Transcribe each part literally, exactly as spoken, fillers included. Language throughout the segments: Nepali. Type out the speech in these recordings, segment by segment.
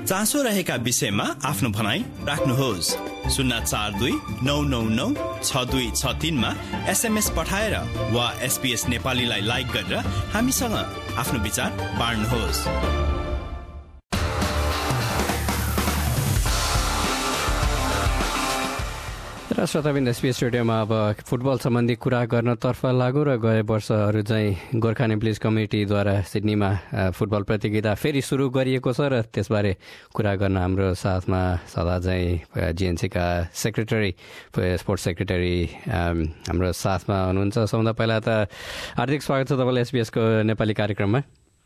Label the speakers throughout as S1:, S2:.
S1: चासो रहेका विषयमा आफ्नो भनाई राख्नुहोस्। शून्य चार दुई नौ नौ नौ छ दुई छ तीनमा एसएमएस पठाएर वा एसपीएस नेपालीलाई लाइक गरेर हामीसँग आफ्नो विचार बाँड्नुहोस्।
S2: र श्रोताबिन्द एसपीएस रेडियोमा अब फुटबल सम्बन्धी कुरा गर्नतर्फ लागु र गए वर्षहरू चाहिँ गोर्खा नेप्लिज कमिटीद्वारा सिडनीमा फुटबल प्रतियोगिता फेरि सुरु गरिएको छ र त्यसबारे कुरा गर्न हाम्रो साथमा सदा चाहिँ जिएनसीका सेक्रेटरी स्पोर्ट्स सेक्रेटरी हाम्रो साथमा हुनुहुन्छ। सबभन्दा पहिला त हार्दिक स्वागत छ तपाईँलाई एसपीएसको नेपाली कार्यक्रममा।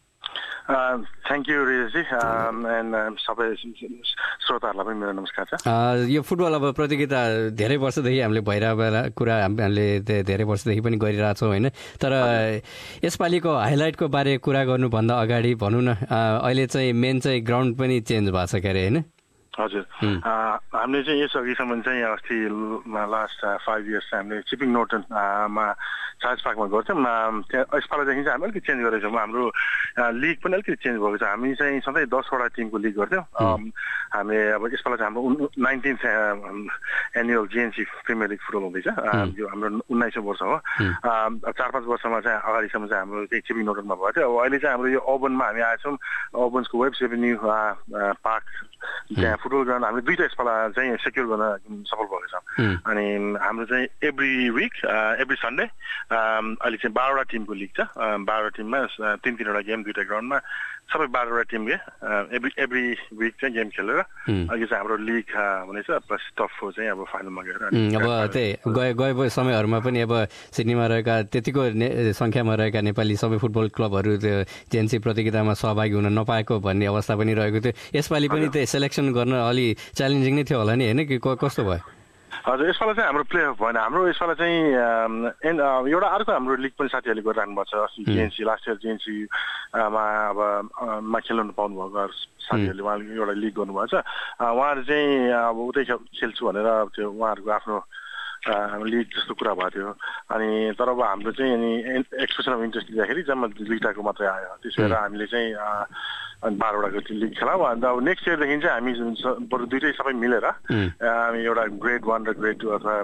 S3: थ्याङ्क यू रिजजी एन्ड सबै श्रोताहरूलाई पनि मेरो नमस्कार छ।
S2: यो फुटबल अब प्रतियोगिता धेरै वर्षदेखि हामीले भइरहेको कुरा हामीले धेरै वर्षदेखि पनि गरिरहेछौँ होइन, तर यसपालिको हाइलाइटको बारे कुरा गर्नुभन्दा अगाडि भनौँ न, अहिले चाहिँ मेन चाहिँ ग्राउन्ड पनि चेन्ज भएको छ क्यारे होइन?
S3: हजुर, हामीले चाहिँ यस अघिसम्म चाहिँ अस्ति लास्ट फाइभ इयर्स हामीले चिपिङ नोर्टनमा चार्ज पार्कमा गर्थ्यौँ। त्यहाँ यसपालिदेखि चाहिँ हामी अलिकति चेन्ज गरेको छौँ। हाम्रो लिग पनि अलिकति चेन्ज भएको छ। हामी चाहिँ सधैँ दसवटा टिमको लिग गर्थ्यौँ। हामी अब यसपालि चाहिँ हाम्रो nineteenth annual GNC premier league football हुँदैछ। यो हाम्रो उन्नाइसौँ वर्ष हो। चार पाँच वर्षमा चाहिँ अगाडिसम्म चाहिँ हाम्रो चाहिँ चिपिङ नोर्टनमा भएको थियो। अब अहिले चाहिँ हाम्रो यो ओबनमा हामी आएछौँ। ओबन्सको वेब्स एभिन्यू पार्क त्यहाँ फुटबल ग्राउन्ड हामीले दुईवटा यसपालि चाहिँ सेक्युर गर्न सफल भएको छ। अनि हाम्रो चाहिँ एभ्री विक एभ्री सन्डे अहिले चाहिँ बाह्रवटा टिमको लिग छ। बाह्रवटा टिममा तिन तिनवटा गेम दुईवटा ग्राउन्डमा सबै बाह्रवटा टिमले एभ्री एभ्री विक चाहिँ गेम खेलेर अहिले चाहिँ हाम्रो लिग हुनेछ। प्लस टफो चाहिँ अब फाइनलमा गएर
S2: अब त्यही गए गए समयहरूमा पनि अब सिडनीमा रहेका त्यतिको सङ्ख्यामा रहेका नेपाली सबै फुटबल क्लबहरू त्यो जिएनसी प्रतियोगितामा सहभागी हुन नपाएको भन्ने अवस्था पनि रहेको थियो। यसपालि पनि त्यही सेलेक्सन गर्न अलि च्यालेन्जिङ नै थियो होला नि होइन कि कस्तो भयो?
S3: हजुर, यसपालि चाहिँ हाम्रो प्ले अफ भएन। हाम्रो यसपालि चाहिँ एन्ड एउटा अर्को हाम्रो लिग पनि साथीहरूले गरिराख्नु भएको छ। अस्ति जिएनसी लास्ट इयर जिएनसीमा अब मा खेल्नु पाउनु भएको साथीहरूले उहाँले एउटा लिग गर्नुभएको छ। उहाँहरू चाहिँ अब उतै खेल्छु भनेर त्यो उहाँहरूको आफ्नो लिग जस्तो कुरा भएको थियो। अनि तर अब हाम्रो चाहिँ अनि एक्सप्रेसन अफ इन्ट्रेस्ट दिँदाखेरि जम्मा दुईवटाको मात्रै आयो। त्यसो भएर हामीले चाहिँ अनि बाह्रवटाको लिग खेलाउँ। अन्त अब नेक्स्ट इयरदेखि चाहिँ हामी बरु दुइटै सबै मिलेर हामी एउटा ग्रेड वान र ग्रेड टू अथवा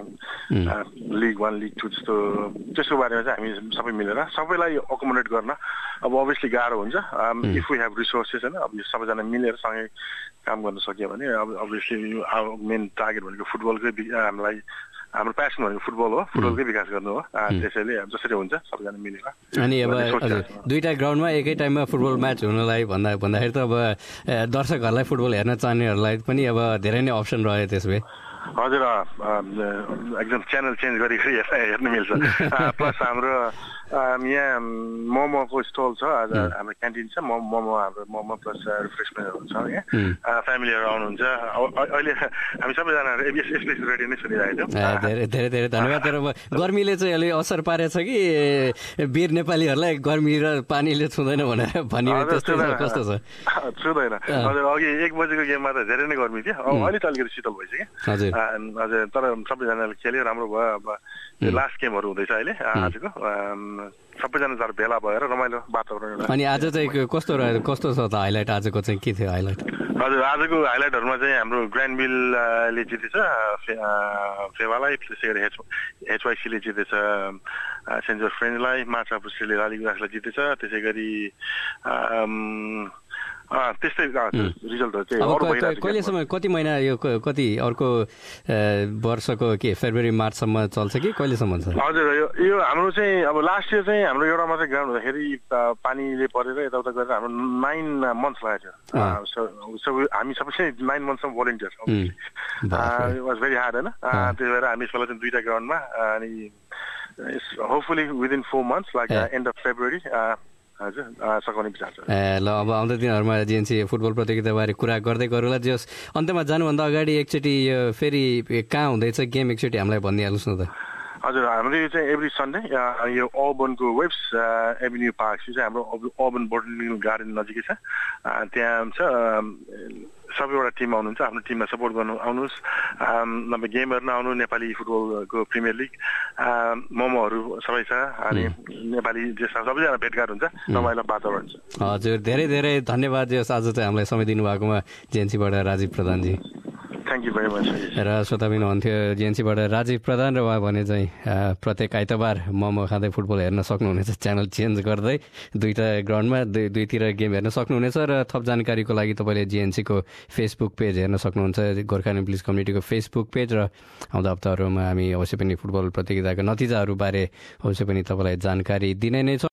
S3: लिग वान लिग टू जस्तो त्यसको बारेमा चाहिँ हामी सबै मिलेर सबैलाई अकोमोडेट गर्न अब अभियसली गाह्रो हुन्छ। इफ वी हेभ रिसोर्सेस होइन, अब यो सबैजना मिलेर सँगै काम गर्न सक्यो भने अब अभियसली मेन टार्गेट भनेको फुटबलकै हामीलाई हाम्रो प्यासन भनेको फुटबल हो, फुटबलकै विकास गर्नु हो। त्यसैले जसरी हुन्छ सबैजना मिलेर।
S2: अनि अब दुईवटा ग्राउन्डमा एकै टाइममा फुटबल म्याच हुनलाई भन्दा भन्दाखेरि त अब दर्शकहरूलाई फुटबल हेर्न चाहनेहरूलाई पनि अब धेरै नै अप्सन रह्यो त्यसो भए।
S3: हजुर, एकदम च्यानल चेन्ज गरी गरी हेर्न मिल्छ। प्लस हाम्रो यहाँ मोमोको स्टल छ, हाम्रो क्यान्टिन छ। मोमो हाम्रो मोमो प्लस रिफ्रेसमेन्टहरू छ। यहाँ फ्यामिलीहरू आउनुहुन्छ। अहिले हामी सबैजना एसपीएस रेडियो नै सुनिरहेको छौँ।
S2: धेरै धेरै धेरै धन्यवाद। तर गर्मीले चाहिँ अलि असर पारेछ कि वीर नेपालीहरूलाई गर्मी र पानीले छुँदैन भनेर भनियो त्यस्तो कस्तो छ?
S3: छुँदैन। हजुर, अघि एक बजेको गेममा त धेरै नै गर्मी थियो। अहिले त अलिकति शीतल भइसक्यो।
S2: हजुर
S3: हजुर, तर सबैजनाले खेल्यो, राम्रो भयो। अब लास्ट गेमहरू हुँदैछ अहिले आजको। सबैजना जरा भेला भएर रमाइलो वातावरण।
S2: अनि आज चाहिँ कस्तो रह्यो, कस्तो छ त हाइलाइट? आजको चाहिँ के थियो हाइलाइट?
S3: हजुर, आजको हाइलाइटहरूमा चाहिँ हाम्रो ग्रान्डविलले जितेछ फेवालाई, त्यसै गरी एच एचवाइसीले जितेछ सेन्ट जोर्ज फ्रेन्डलाई, माछा पुस्टीले लालीगुराँसलाई जितेछ। त्यसै गरी त्यस्तै रिजल्टहरू चाहिँ
S2: कहिलेसम्म, कति महिना यो कति अर्को वर्षको के फेब्रुअरी मार्चसम्म चल्छ कि कहिलेसम्म छ?
S3: हजुर, यो हाम्रो चाहिँ अब लास्ट इयर चाहिँ हाम्रो एउटा मात्रै ग्राउन्ड हुँदाखेरि पानीले परेर यताउता गरेर हाम्रो नाइन मन्थ्स लागेको थियो। हामी सबैले नाइन मन्थसम्म भोलिन्टियर्स वाज भेरी हार्ड होइन। त्यही भएर हामी यसपालि चाहिँ दुईवटा ग्राउन्डमा अनि hopefully within four months like end of February हजुर सघाउने विचार छ।
S2: ए ल, अब आउँदो दिनहरूमा जिएनसी फुटबल प्रतियोगिताबारे कुरा गर्दै गरौँला। जस अन्त्यमा जानुभन्दा अगाडि एकचोटि फेरि कहाँ हुँदैछ गेम एकचोटि हामीलाई भनिदिइहाल्नुहोस् न त।
S3: हजुर, हाम्रो यो चाहिँ एभ्री सन्डे यो ओबनको वेब्स एभिन्यू पार्क चाहिँ हाम्रो ओबन बोटनिकल गार्डन नजिकै छ। त्यहाँ छ सबैवटा टिम आउनुहुन्छ, आफ्नो टिमलाई सपोर्ट गर्नु आउनुहोस्, नभए गेम हेर्न आउनु, नेपाली फुटबलको प्रिमियर लिग मोमोहरू सबै छ अनि नेपाली देशमा सबैजना भेटघाट हुन्छ, रमाइलो वातावरण छ।
S2: हजुर, धेरै धेरै धन्यवाद आज चाहिँ हामीलाई समय दिनुभएकोमा जेएनसीबाट Rajiv Pradhanji.
S3: Thank you very much.
S2: र श्रोताबिन हुन्थ्यो जेएनसीबाट राजीव प्रधान, र उहाँ भने चाहिँ प्रत्येक आइतबार मोमो खाँदै फुटबल हेर्न सक्नुहुनेछ, च्यानल चेन्ज गर्दै दुईवटा ग्राउन्डमा दुई दुईतिर गेम हेर्न सक्नुहुनेछ। र थप जानकारीको लागि तपाईँले जेएनसीको फेसबुक पेज हेर्न सक्नुहुन्छ, गोर्खाल्यान्ड पुलिस कम्युनिटीको फेसबुक पेज। र आउँदा हप्ताहरूमा हामी अवश्य पनि फुटबल प्रतियोगिताका नतिजाहरूबारे अवश्य पनि तपाईँलाई जानकारी दिने नै छौँ।